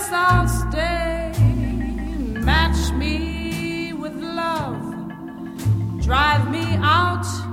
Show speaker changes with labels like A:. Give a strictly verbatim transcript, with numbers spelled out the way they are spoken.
A: guess I'll stay. Match me with love, drive me out